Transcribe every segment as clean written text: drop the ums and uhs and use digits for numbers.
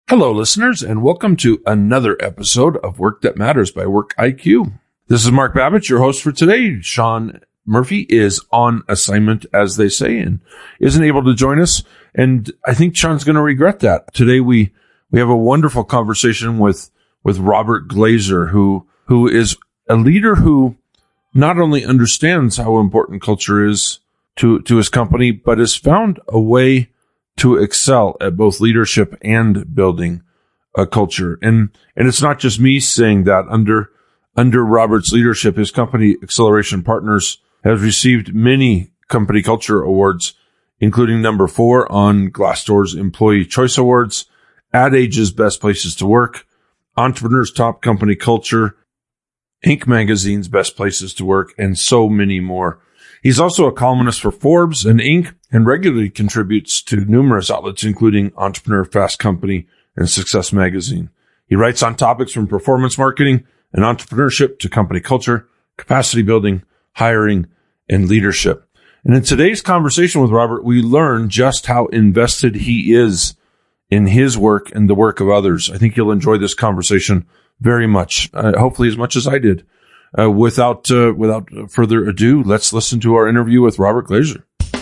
Hello, listeners, and welcome to another episode of Work That Matters by Work IQ. This is Mark Babbitt, your host for today. Sean Murphy is on assignment, as they say, and isn't able to join us. And I think Sean's going to regret that. Today, we have a wonderful conversation with Robert Glazer, who is a leader who not only understands how important culture is to his company, but has found a way to excel at both leadership and building a culture. And it's not just me saying that. Under Robert's leadership, his company, Acceleration Partners, has received many company culture awards, including number 4 on Glassdoor's Employee Choice Awards, Ad Age's Best Places to Work, Entrepreneur's Top Company Culture, Inc. Magazine's Best Places to Work, and so many more. He's also a columnist for Forbes and Inc. and regularly contributes to numerous outlets, including Entrepreneur, Fast Company, and Success Magazine. He writes on topics from performance marketing and entrepreneurship to company culture, capacity building, hiring, and leadership. And in today's conversation with Robert, we learn just how invested he is in his work and the work of others. I think you'll enjoy this conversation very much, hopefully as much as I did. Without further ado, let's listen to our interview with Robert Glazer.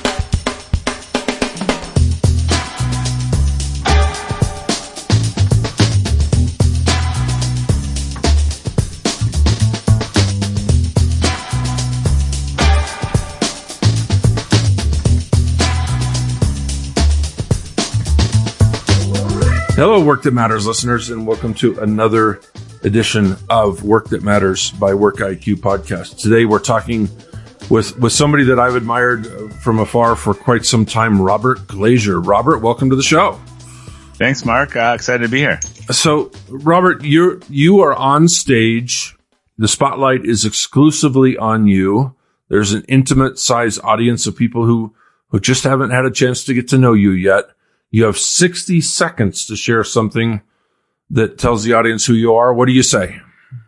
Hello, Work That Matters listeners, and welcome to another edition of Work That Matters by Work IQ podcast. Today, we're talking with somebody that I've admired from afar for quite some time, Robert Glazer. Robert, welcome to the show. Thanks, Mark. Excited to be here. So, Robert, you are on stage. The spotlight is exclusively on you. There's an intimate size audience of people who just haven't had a chance to get to know you yet. You have 60 seconds to share something that tells the audience who you are. What do you say?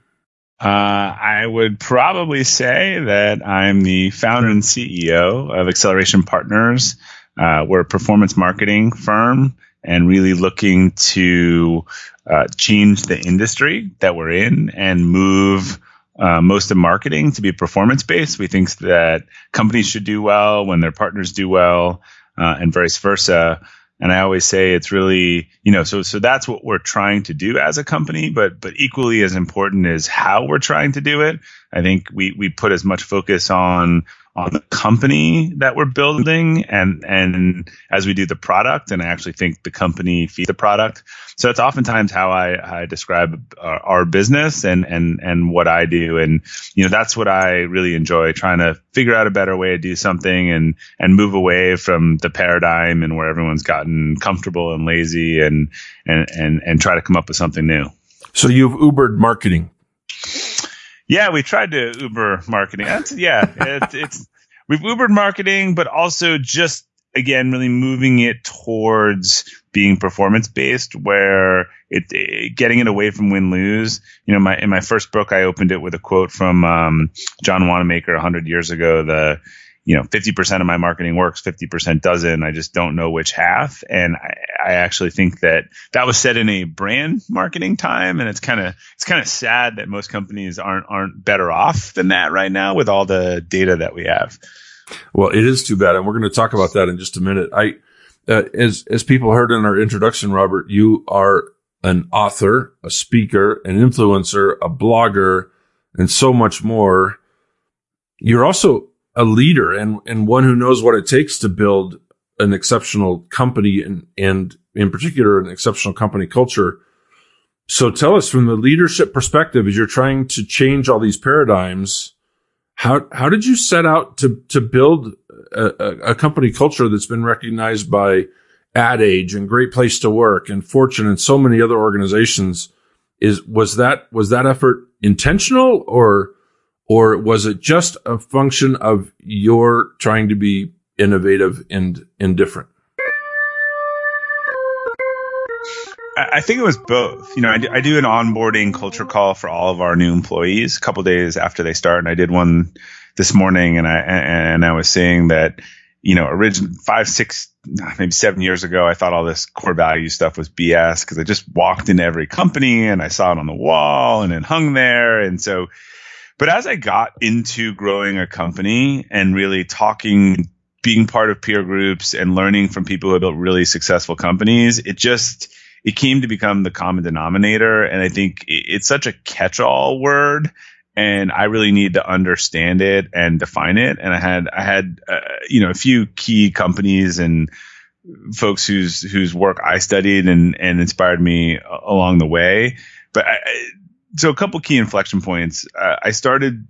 I would probably say that I'm the founder and CEO of Acceleration Partners. We're a performance marketing firm and really looking to change the industry that we're in and move most of marketing to be performance-based. We think that companies should do well when their partners do well, and vice versa. And I always say it's really, so that's what we're trying to do as a company, but equally as important is how we're trying to do it. I think we put as much focus on the company that we're building and as we do the product, and I actually think the company feeds the product. So it's oftentimes how I describe our business and what I do. And, that's what I really enjoy, trying to figure out a better way to do something and move away from the paradigm and where everyone's gotten comfortable and lazy and try to come up with something new. So you've Ubered marketing. Yeah, we tried to Uber marketing. We've Ubered marketing, but also just, again, really moving it towards being performance-based, where getting it away from win-lose. In my first book, I opened it with a quote from John Wanamaker 100 years ago, 50% of my marketing works, 50% doesn't. I just don't know which half. And I actually think that was said in a brand marketing time. And it's kind of sad that most companies aren't better off than that right now with all the data that we have. Well, it is too bad. And we're going to talk about that in just a minute. As people heard in our introduction, Robert, you are an author, a speaker, an influencer, a blogger, and so much more. You're also a leader and one who knows what it takes to build an exceptional company and in particular, an exceptional company culture. So tell us, from the leadership perspective, as you're trying to change all these paradigms, how did you set out to build a company culture that's been recognized by Ad Age and Great Place to Work and Fortune and so many other organizations? Was that effort intentional, or was it just a function of your trying to be innovative and different? I think it was both. I do an onboarding culture call for all of our new employees a couple days after they start, and I did one this morning, and I was saying that, 5-6 maybe 7 years ago, I thought all this core value stuff was BS because I just walked into every company and I saw it on the wall and it hung there. And so, but as I got into growing a company and really talking, being part of peer groups and learning from people who have built really successful companies, it came to become the common denominator. And I think it's such a catch-all word, and I really need to understand it and define it. And I had a few key companies and folks whose work I studied and inspired me along the way. But so a couple key inflection points. I started,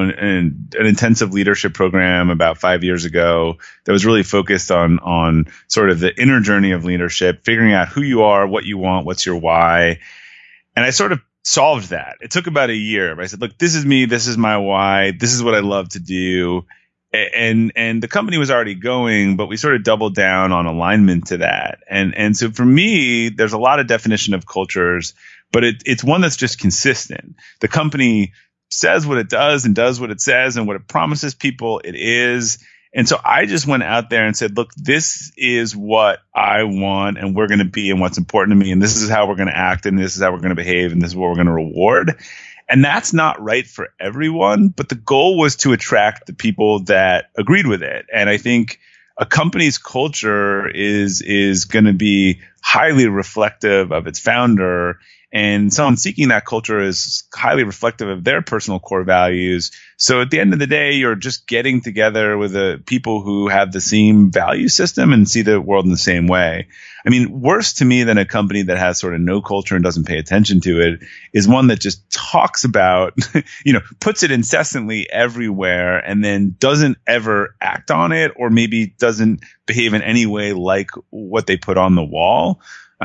an intensive leadership program about 5 years ago that was really focused on sort of the inner journey of leadership, figuring out who you are, what you want, what's your why. And I sort of solved that. It took about a year, but I said, look, this is me. This is my why. This is what I love to do. And the company was already going, but we sort of doubled down on alignment to that. And so for me, there's a lot of definition of cultures, but it's one that's just consistent. The company says what it does and does what it says, and what it promises people, it is. And so I just went out there and said, look, this is what I want, and we're going to be, and what's important to me, and this is how we're going to act, and this is how we're going to behave, and this is what we're going to reward. And that's not right for everyone, but the goal was to attract the people that agreed with it. And I think a company's culture is going to be highly reflective of its founder, and someone seeking that culture is highly reflective of their personal core values. So at the end of the day, you're just getting together with the people who have the same value system and see the world in the same way. I mean, worse to me than a company that has sort of no culture and doesn't pay attention to it is one that just talks about, puts it incessantly everywhere and then doesn't ever act on it, or maybe doesn't behave in any way like what they put on the wall.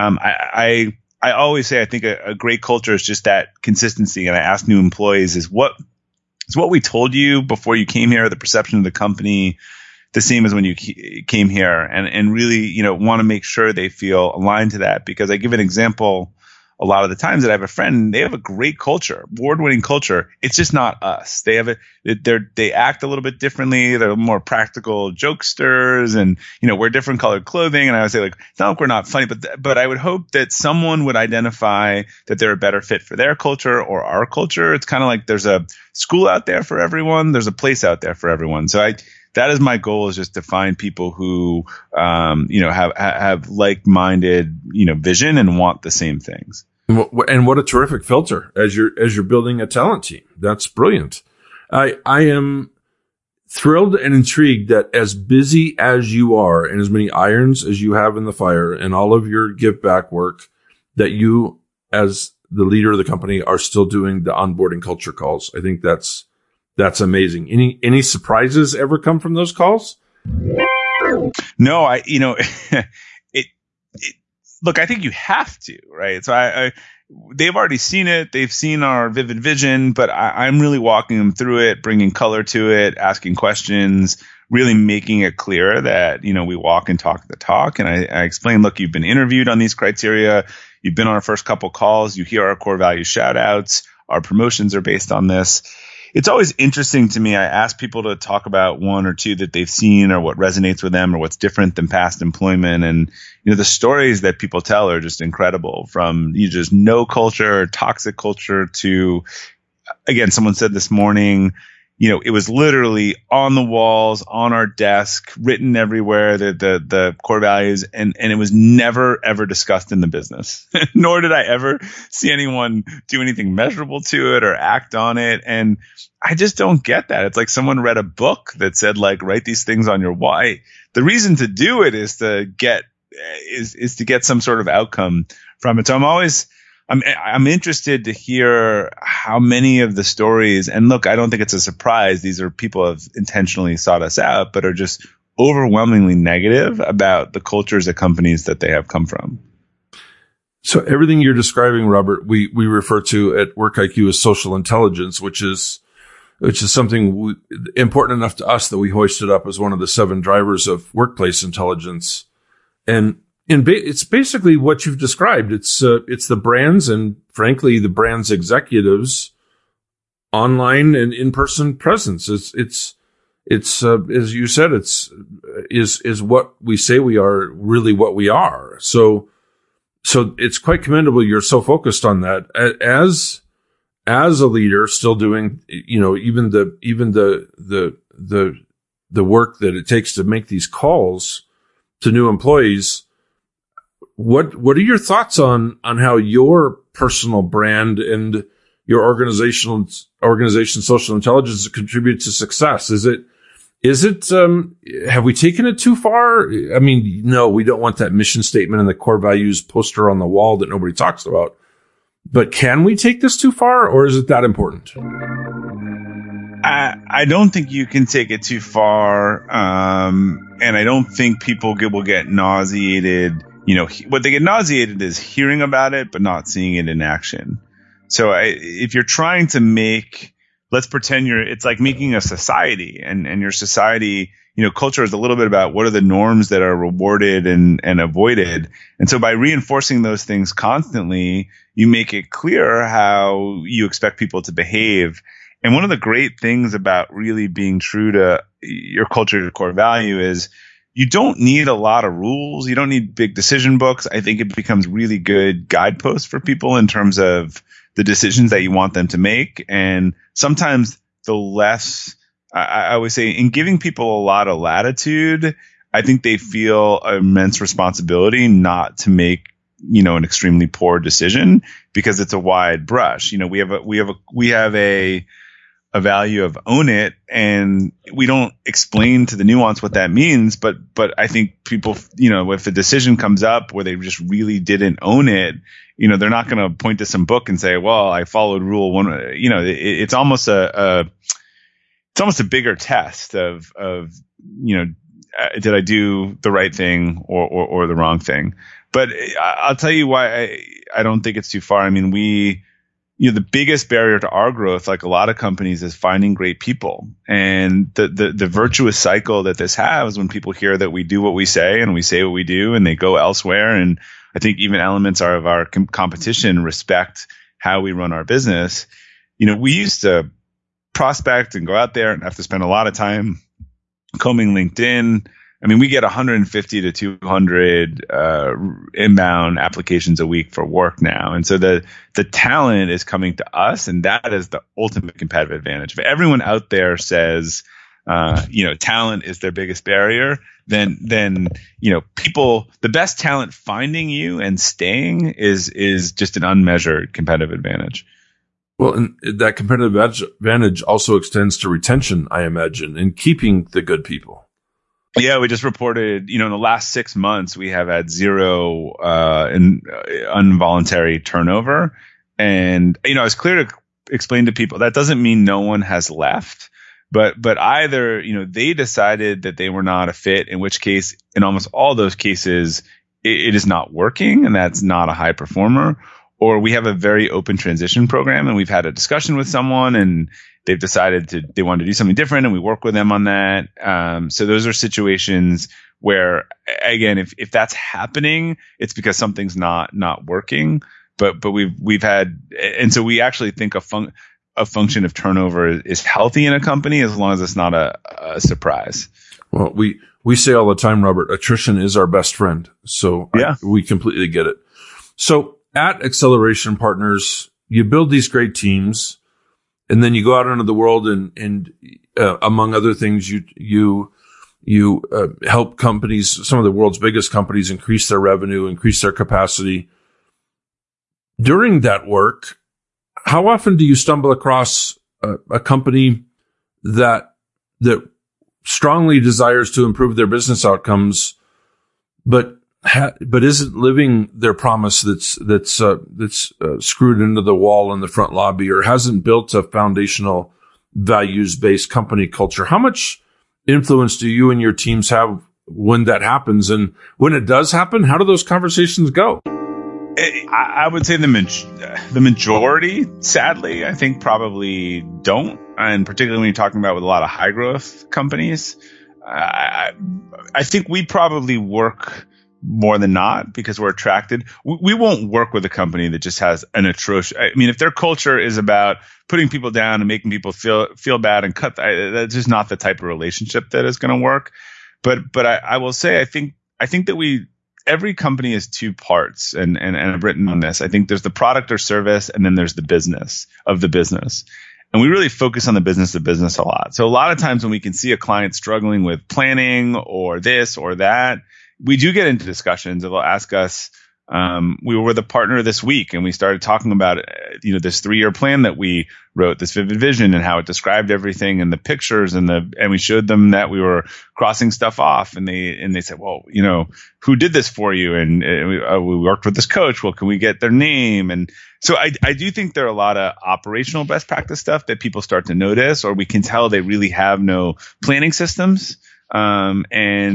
I always say I think a great culture is just that consistency. And I ask new employees, is what we told you before you came here, the perception of the company, the same as when you came here, and really, want to make sure they feel aligned to that. Because I give an example a lot of the times that I have a friend, they have a great culture, award-winning culture. It's just not us. They act a little bit differently. They're more practical jokesters, and wear different colored clothing. And I would say, like, it's not like we're not funny, but I would hope that someone would identify that they're a better fit for their culture or our culture. It's kind of like there's a school out there for everyone. There's a place out there for everyone. So that is my goal, is just to find people who, have like-minded, vision and want the same things. And what a terrific filter as you're building a talent team. That's brilliant. I am thrilled and intrigued that as busy as you are and as many irons as you have in the fire and all of your give back work, that you, as the leader of the company, are still doing the onboarding culture calls. I think that's amazing. Any surprises ever come from those calls? No, look, I think you have to, right? So they've already seen it. They've seen our vivid vision, but I'm really walking them through it, bringing color to it, asking questions, really making it clear that, we walk and talk the talk. And I explain, look, you've been interviewed on these criteria. You've been on our first couple calls. You hear our core value shout outs. Our promotions are based on this. It's always interesting to me. I ask people to talk about one or two that they've seen or what resonates with them or what's different than past employment. And, the stories that people tell are just incredible, from just no culture, toxic culture to, again, someone said this morning, it was literally on the walls, on our desk, written everywhere, the core values, and it was never, ever discussed in the business. Nor did I ever see anyone do anything measurable to it or act on it. And I just don't get that. It's like someone read a book that said, like, write these things on your why. The reason to do it is to get some sort of outcome from it. So I'm interested to hear how many of the stories, and look, I don't think it's a surprise. These are people who have intentionally sought us out, but are just overwhelmingly negative about the cultures of companies that they have come from. So everything you're describing, Robert, we refer to at WorkIQ as social intelligence, which is something important enough to us that we hoisted up as one of the 7 drivers of workplace intelligence. And it's basically what you've described. It's the brands and, frankly, the brand's executives' online and in-person presence. It's it's as you said, is what we say we are really what we are. So it's quite commendable you're so focused on that as a leader, still doing, even the work that it takes to make these calls to new employees. What are your thoughts on how your personal brand and your organization social intelligence contribute to success? Is it have we taken it too far? I mean, no, we don't want that mission statement and the core values poster on the wall that nobody talks about. But can we take this too far, or is it that important? I don't think you can take it too far. And I don't think people will get nauseated. What they get nauseated is hearing about it, but not seeing it in action. So if you're trying to let's pretend it's like making a society, and your society, culture is a little bit about what are the norms that are rewarded and avoided. And so by reinforcing those things constantly, you make it clear how you expect people to behave. And one of the great things about really being true to your culture, your core value, is you don't need a lot of rules. You don't need big decision books. I think it becomes really good guideposts for people in terms of the decisions that you want them to make. And sometimes the less, I would say, in giving people a lot of latitude, I think they feel immense responsibility not to make, an extremely poor decision, because it's a wide brush. We have a value of own it, and we don't explain to the nuance what that means. But I think people, if a decision comes up where they just really didn't own it, they're not going to point to some book and say, well, I followed rule one. It's almost a bigger test of did I do the right thing or the wrong thing? But I'll tell you why I don't think it's too far. I mean, the biggest barrier to our growth, like a lot of companies, is finding great people. And the virtuous cycle that this has, when people hear that we do what we say and we say what we do, and they go elsewhere. And I think even elements of our competition respect how we run our business. We used to prospect and go out there and have to spend a lot of time combing LinkedIn. I mean, we get 150 to 200 inbound applications a week for work now. And so the talent is coming to us, and that is the ultimate competitive advantage. If everyone out there says, talent is their biggest barrier, then people, the best talent finding you and staying is just an unmeasured competitive advantage. Well, and that competitive advantage also extends to retention, I imagine, and keeping the good people. Yeah, we just reported, in the last 6 months, we have had zero involuntary turnover. And, it's clear to explain to people that doesn't mean no one has left, but either, they decided that they were not a fit, in which case, in almost all those cases, it is not working, and that's not a high performer. Or we have a very open transition program, and we've had a discussion with someone, and they've decided they want to do something different, and we work with them on that. So those are situations where, again, if that's happening, it's because something's not working. But we've had, and so we actually think a function of turnover is healthy in a company, as long as it's not a surprise. Well, we say all the time, Robert, attrition is our best friend. So yeah, we completely get it. So at Acceleration Partners, you build these great teams, and then you go out into the world and among other things, you help companies, some of the world's biggest companies, increase their revenue, increase their capacity. During that work, how often do you stumble across a company that strongly desires to improve their business outcomes, but isn't living their promise that's screwed into the wall in the front lobby, or hasn't built a foundational values-based company culture? How much influence do you and your teams have when that happens? And when it does happen, how do those conversations go? I would say the majority, sadly, I think probably don't. And particularly when you're talking about with a lot of high growth companies, I think we probably work more than not because we're attracted. We won't work with a company that just has an atrocious. I mean, if their culture is about putting people down and making people feel bad and that's just not the type of relationship that is going to work. But I will say, I think that every company is two parts, and I've written on this. I think there's the product or service, and then there's the business of the business. And we really focus on the business of business a lot. So a lot of times when we can see a client struggling with planning or this or that, we do get into discussions. They'll ask us, we were with a partner this week and we started talking about, this 3-year plan that we wrote, this vivid vision, and how it described everything and the pictures and we showed them that we were crossing stuff off. And they said, well, who did this for you? And we worked with this coach. Well, can we get their name? And so I do think there are a lot of operational best practice stuff that people start to notice, or we can tell they really have no planning systems. We'll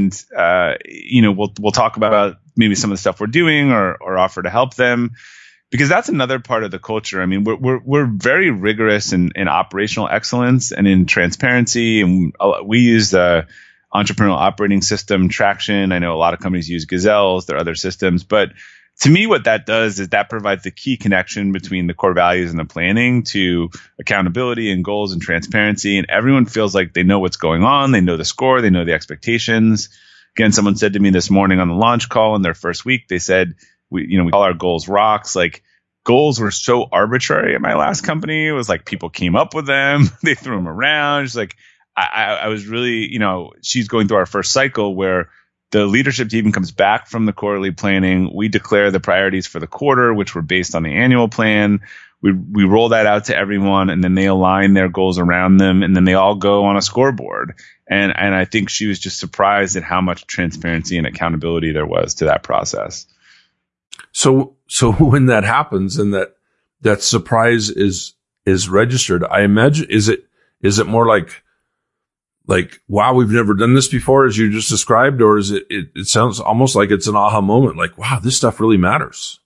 talk about maybe some of the stuff we're doing or offer to help them, because that's another part of the culture. I mean, we're very rigorous in operational excellence and in transparency, and we use the entrepreneurial operating system Traction. I know a lot of companies use Gazelles, there are other systems, but to me, what that does is that provides the key connection between the core values and the planning to accountability and goals and transparency. And everyone feels like they know what's going on. They know the score. They know the expectations. Again, someone said to me this morning on the launch call in their first week, they said, we call our goals rocks. Like, goals were so arbitrary at my last company. It was like people came up with them. They threw them around. It's like, I was really, she's going through our first cycle where the leadership team comes back from the quarterly planning. We declare the priorities for the quarter, which were based on the annual plan. We roll that out to everyone, and then they align their goals around them, and then they all go on a scoreboard. And I think she was just surprised at how much transparency and accountability there was to that process. So when that happens and that surprise is registered, I imagine, is it more like, wow, we've never done this before, as you just described, or is it sounds almost like it's an aha moment, like, wow, this stuff really matters.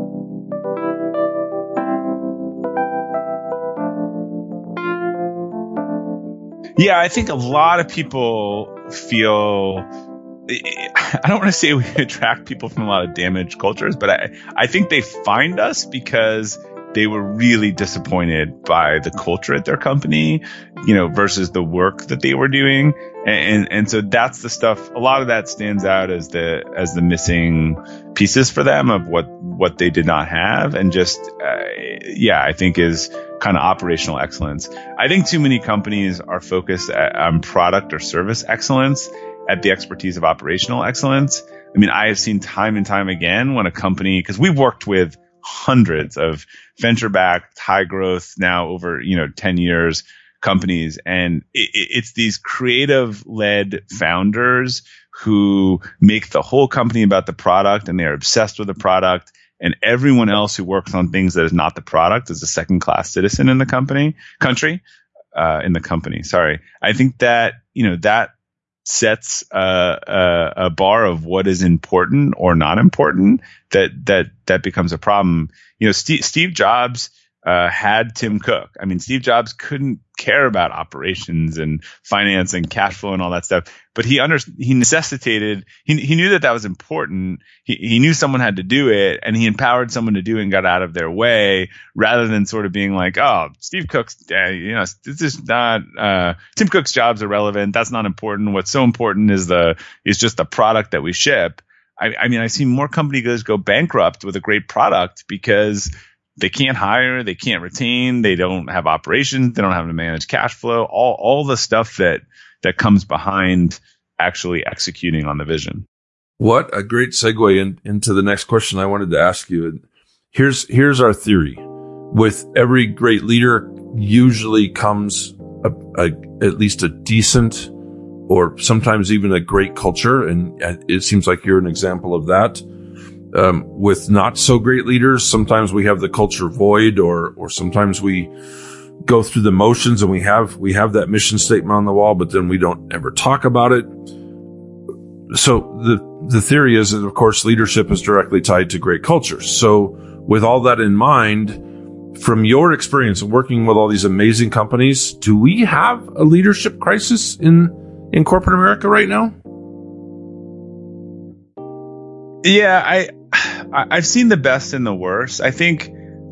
Yeah, I think a lot of people feel, I don't want to say we attract people from a lot of damaged cultures, but I think they find us because they were really disappointed by the culture at their company, versus the work that they were doing. And so that's the stuff, a lot of that stands out as the missing pieces for them of what they did not have. And just, I think is kind of operational excellence. I think too many companies are focused on product or service excellence at the expertise of operational excellence. I mean, I have seen time and time again when a company, because we've worked with hundreds of venture-backed, high-growth, now over 10 years companies, and it's these creative-led founders who make the whole company about the product, and they're obsessed with the product. And everyone else who works on things that is not the product is a second-class citizen in the country. Sorry, I think that that sets a bar of what is important or not important, that becomes a problem. Steve Jobs had Tim Cook. I mean, Steve Jobs couldn't care about operations and finance and cash flow and all that stuff, but he necessitated, he knew that was important. He knew someone had to do it, and he empowered someone to do it and got out of their way, rather than sort of being like, oh, Steve Cook's, this is not, Tim Cook's job's irrelevant. That's not important. What's so important is just the product that we ship. I mean, I've seen more companies go bankrupt with a great product because they can't hire, they can't retain, they don't have operations, they don't have to manage cash flow, all the stuff that comes behind actually executing on the vision. What a great segue into the next question I wanted to ask you. Here's our theory. With every great leader usually comes at least a decent, or sometimes even a great culture, and it seems like you're an example of that. With not so great leaders, sometimes we have the culture void, or sometimes we go through the motions and we have that mission statement on the wall, but then we don't ever talk about it. So the theory is that, of course, leadership is directly tied to great culture. So with all that in mind, from your experience of working with all these amazing companies, do we have a leadership crisis in corporate America right now? Yeah, I've seen the best and the worst. I think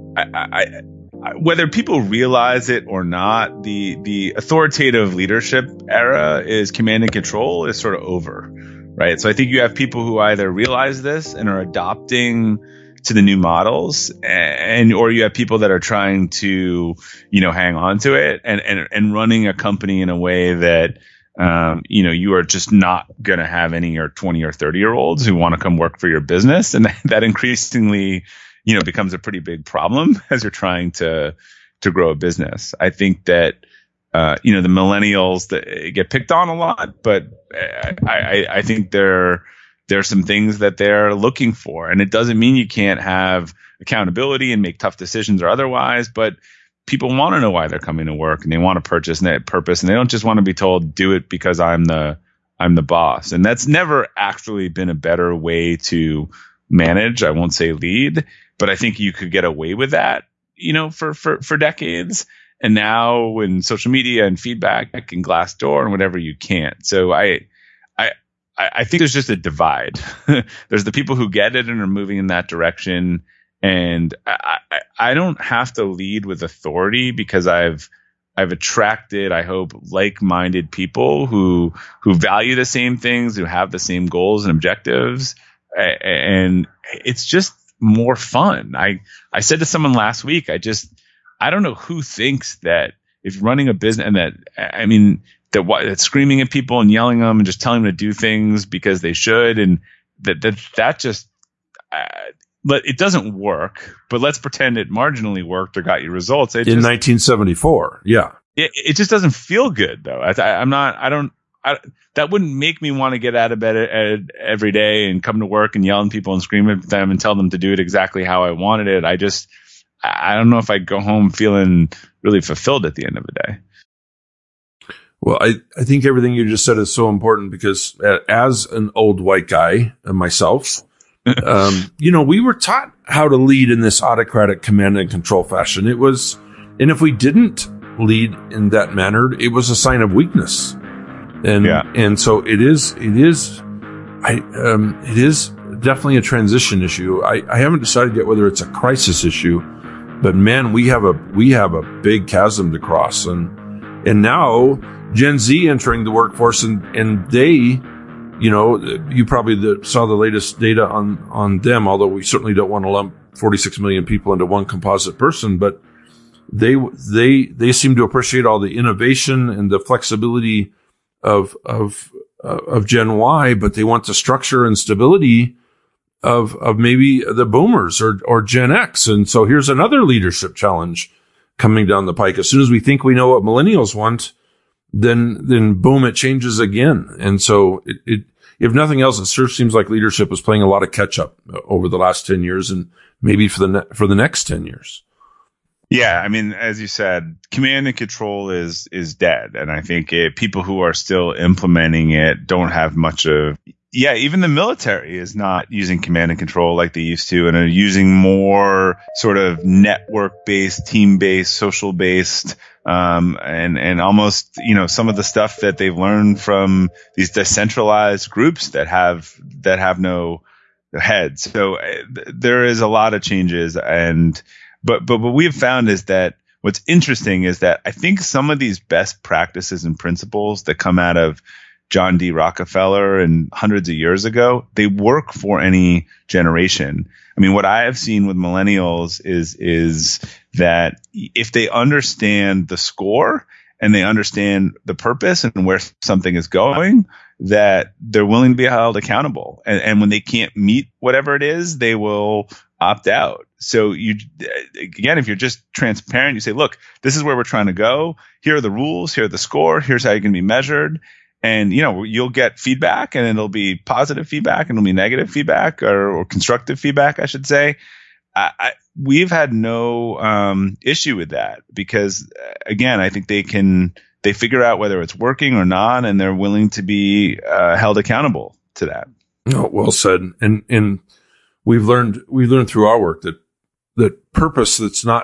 whether people realize it or not, the authoritative leadership era is command and control is sort of over, right? So I think you have people who either realize this and are adopting to the new models, or you have people that are trying to, hang on to it and running a company in a way that, you are just not going to have any 20 or 30-year-olds who want to come work for your business. And that increasingly, becomes a pretty big problem as you're trying to grow a business. I think that, the millennials that get picked on a lot, but I think there's some things that they're looking for. And it doesn't mean you can't have accountability and make tough decisions or otherwise, but people want to know why they're coming to work, and they want to purpose, and they don't just want to be told, do it because I'm the boss. And that's never actually been a better way to manage. I won't say lead, but I think you could get away with that, for decades. And now in social media and feedback and Glassdoor and whatever, you can't. So I think there's just a divide. There's the people who get it and are moving in that direction. And I don't have to lead with authority because I've attracted, I hope, like-minded people who value the same things, who have the same goals and objectives. And it's just more fun. I said to someone last week, I don't know who thinks that if you're running a business and that's screaming at people and yelling at them and just telling them to do things because they should, and that just but it doesn't work. But let's pretend it marginally worked or got you results. In 1974, yeah, it just doesn't feel good though. That wouldn't make me want to get out of bed every day and come to work and yell at people and scream at them and tell them to do it exactly how I wanted it. I don't know if I go home feeling really fulfilled at the end of the day. Well, I think everything you just said is so important because as an old white guy myself, we were taught how to lead in this autocratic command and control fashion. And if we didn't lead in that manner, it was a sign of weakness. And so it is definitely a transition issue. I haven't decided yet whether it's a crisis issue, but man, we have a big chasm to cross. And now Gen Z entering the workforce and they, you probably saw the latest data on them, although we certainly don't want to lump 46 million people into one composite person, but they seem to appreciate all the innovation and the flexibility of Gen Y, but they want the structure and stability of maybe the boomers or Gen X. And so here's another leadership challenge coming down the pike. As soon as we think we know what millennials want, then boom, it changes again. And so it if nothing else, it sure seems like leadership was playing a lot of catch up over the last 10 years and maybe for the next 10 years. Yeah, as you said, command and control is dead. And I think people who are still implementing it don't have much of. Yeah, even the military is not using command and control like they used to, and are using more sort of network-based, team-based, social-based, and almost, some of the stuff that they've learned from these decentralized groups that have no heads. So there is a lot of changes, but what we have found is that what's interesting is that I think some of these best practices and principles that come out of John D. Rockefeller and hundreds of years ago, they work for any generation. What I have seen with millennials is that if they understand the score and they understand the purpose and where something is going, that they're willing to be held accountable. And when they can't meet whatever it is, they will opt out. So if you're just transparent, you say, look, this is where we're trying to go. Here are the rules. Here are the score. Here's how you can be measured. And, you'll get feedback, and it'll be positive feedback and it'll be negative feedback or constructive feedback, I should say. We've had no issue with that because, again, I think they figure out whether it's working or not, and they're willing to be held accountable to that. Oh, well said. And we've learned through our work that purpose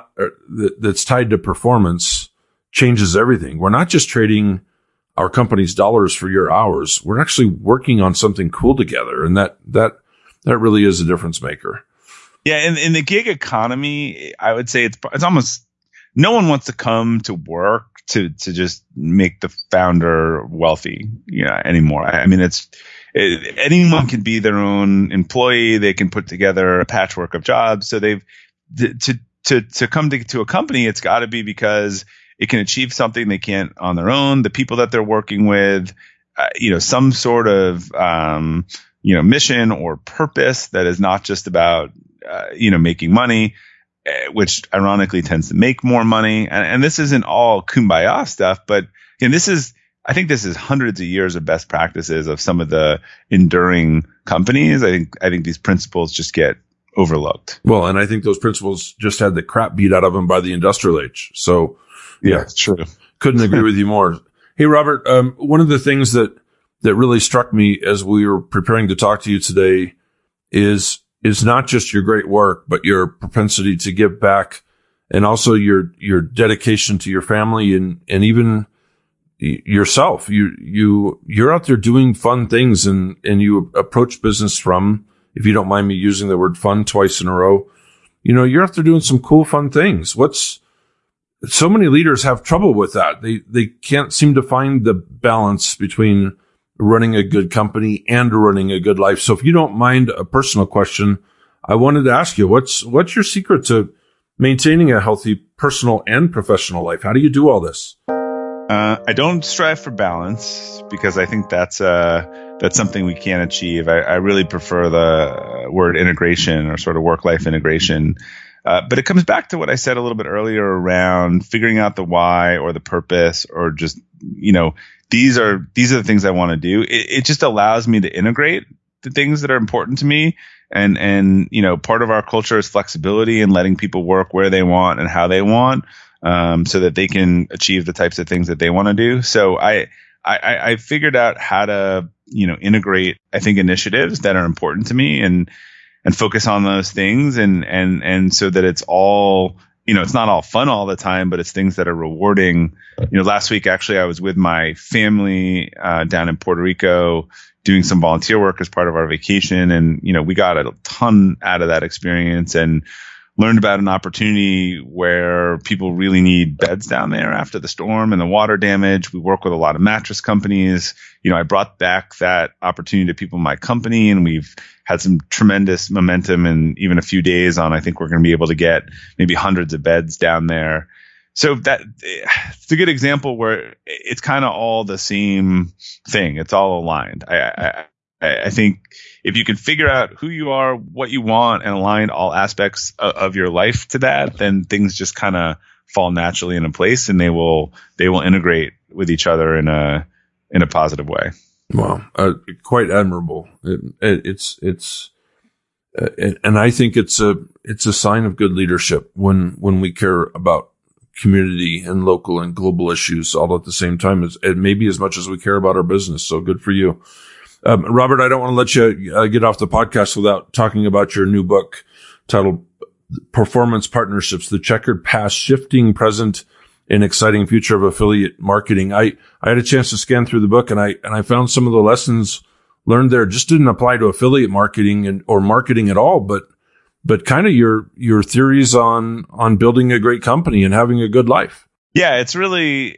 that's tied to performance changes everything. We're not just trading our company's dollars for your hours. We're actually working on something cool together. And that that really is a difference maker. Yeah, in the gig economy, I would say it's almost no one wants to come to work to just make the founder wealthy, anymore. I mean, anyone can be their own employee. They can put together a patchwork of jobs. So to come to a company, it's got to be because it can achieve something they can't on their own. The people that they're working with, some sort of mission or purpose that is not just about making money, which ironically tends to make more money. And this isn't all kumbaya stuff, but I think this is hundreds of years of best practices of some of the enduring companies. I think these principles just get overlooked. Well, and I think those principles just had the crap beat out of them by the industrial age. So yeah, it's true. Couldn't agree with you more. Hey, Robert, one of the things that really struck me as we were preparing to talk to you today is not just your great work, but your propensity to give back, and also your dedication to your family and even yourself. You're out there doing fun things, and you approach business from, if you don't mind me using the word fun twice in a row, you're out there doing some cool, fun things. So many leaders have trouble with that. They can't seem to find the balance between running a good company and running a good life. So if you don't mind a personal question, I wanted to ask you, what's your secret to maintaining a healthy personal and professional life? How do you do all this? I don't strive for balance because I think that's something we can't achieve. I really prefer the word integration or sort of work-life integration. But it comes back to what I said a little bit earlier around figuring out the why or the purpose, or just, these are the things I want to do. It just allows me to integrate the things that are important to me. And part of our culture is flexibility and letting people work where they want and how they want, so that they can achieve the types of things that they want to do. So I figured out how to, integrate, I think, initiatives that are important to me and focus on those things and so that it's all, it's not all fun all the time, but it's things that are rewarding. Last week, actually, I was with my family down in Puerto Rico doing some volunteer work as part of our vacation. And, we got a ton out of that experience and learned about an opportunity where people really need beds down there after the storm and the water damage. We work with a lot of mattress companies. I brought back that opportunity to people in my company, and we've had some tremendous momentum in even a few days on, I think we're going to be able to get maybe hundreds of beds down there. So it's a good example where it's kind of all the same thing. It's all aligned. I think if you can figure out who you are, what you want, and align all aspects of your life to that, then things just kind of fall naturally into place, and they will integrate with each other in a positive way. Wow, quite admirable. It's and I think it's a sign of good leadership when we care about community and local and global issues all at the same time, as maybe as much as we care about our business. So good for you. Robert, I don't want to let you get off the podcast without talking about your new book titled Performance Partnerships, The Checkered Past, Shifting Present, and Exciting Future of Affiliate Marketing. I had a chance to scan through the book, and I found some of the lessons learned there just didn't apply to affiliate marketing or marketing at all, but kind of your theories on building a great company and having a good life. Yeah, it's really,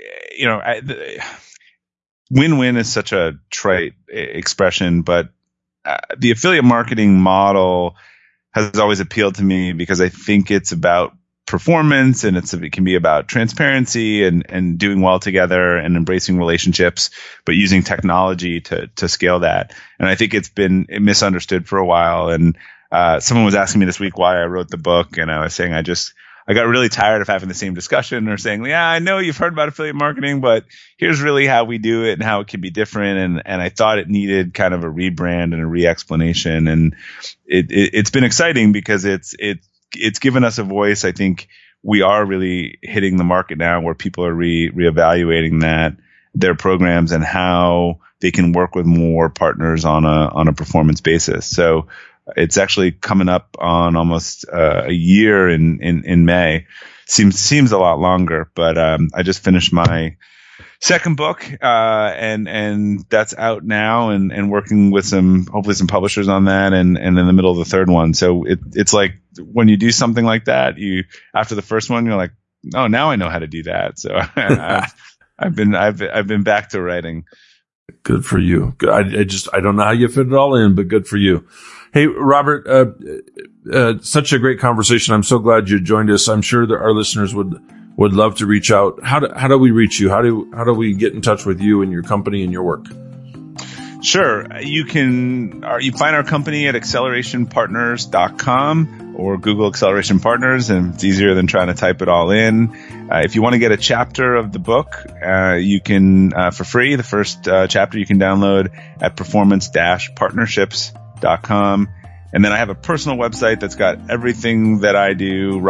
win-win is such a trite expression, but the affiliate marketing model has always appealed to me because I think it's about performance, and it can be about transparency and doing well together and embracing relationships, but using technology to scale that. And I think it's been misunderstood for a while. And someone was asking me this week why I wrote the book, and I was saying I got really tired of having the same discussion, or saying, yeah, I know you've heard about affiliate marketing, but here's really how we do it and how it can be different. And I thought it needed kind of a rebrand and a re-explanation. And it's been exciting because it's given us a voice. I think we are really hitting the market now where people are reevaluating their programs and how they can work with more partners on a performance basis. So it's actually coming up on almost a year in May. Seems a lot longer, but I just finished my second book, and that's out now, and working with hopefully some publishers on that, and in the middle of the third one. So it's like when you do something like that, after the first one, you're like, oh, now I know how to do that. So I've been back to writing. Good for you. I don't know how you fit it all in, but good for you. Hey, Robert, such a great conversation. I'm so glad you joined us. I'm sure that our listeners would love to reach out. How do we reach you? How do we get in touch with you and your company and your work? Sure. You find our company at accelerationpartners.com or Google Acceleration Partners, and it's easier than trying to type it all in. If you want to get a chapter of the book, you can, for free, the first chapter you can download at performance-partnerships.com. And then I have a personal website that's got everything that I do,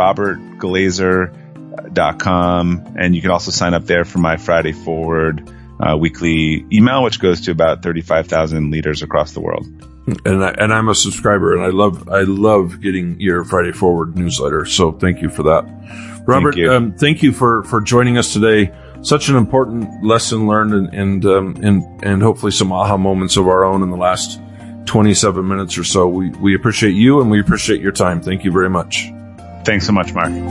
robertglazer.com. And you can also sign up there for my Friday Forward weekly email, which goes to about 35,000 leaders across the world. And I'm a subscriber, and I love getting your Friday Forward newsletter. So thank you for that, Robert. Thank you for joining us today. Such an important lesson learned, and hopefully some aha moments of our own in the last 27 minutes or so. We appreciate you, and we appreciate your time. Thank you very much. Thanks so much, Mark.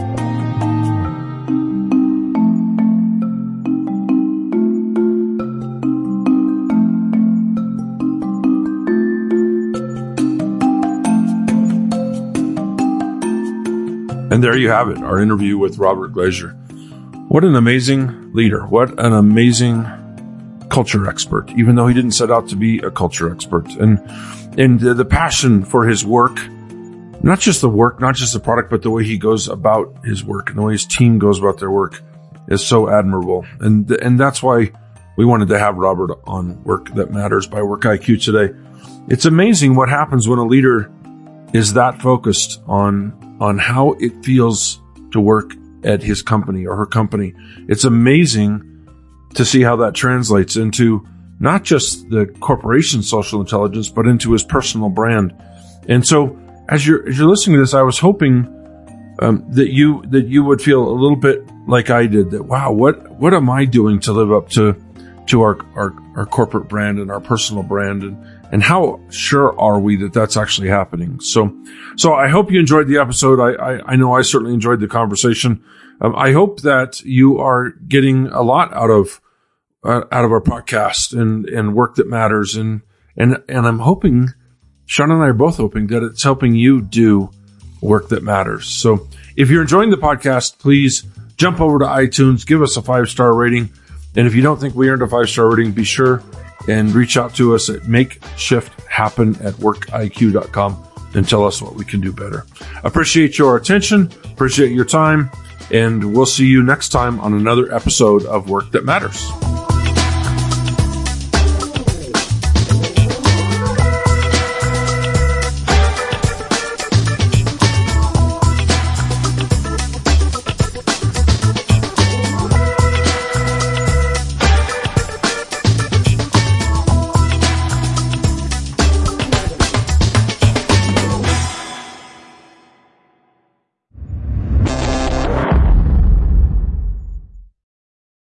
And there you have it, our interview with Robert Glazer. What an amazing leader. What an amazing culture expert, even though he didn't set out to be a culture expert. And the passion for his work, not just the work, not just the product, but the way he goes about his work and the way his team goes about their work is so admirable. And that's why we wanted to have Robert on Work That Matters by Work IQ today. It's amazing what happens when a leader is that focused on how it feels to work at his company or her company. It's amazing to see how that translates into not just the corporation's social intelligence, but into his personal brand. And so as you're listening to this, I was hoping that you would feel a little bit like I did, that, wow, what am I doing to live up to our corporate brand and our personal brand, and how sure are we that that's actually happening? So I hope you enjoyed the episode. I know I certainly enjoyed the conversation. I hope that you are getting a lot out of our podcast and Work That Matters. And I'm hoping, Sean and I are both hoping that it's helping you do work that matters. So if you're enjoying the podcast, please jump over to iTunes, give us a 5-star rating. And if you don't think we earned a 5-star rating, be sure and reach out to us at makeshifthappen@workiq.com and tell us what we can do better. Appreciate your attention, appreciate your time, and we'll see you next time on another episode of Work That Matters.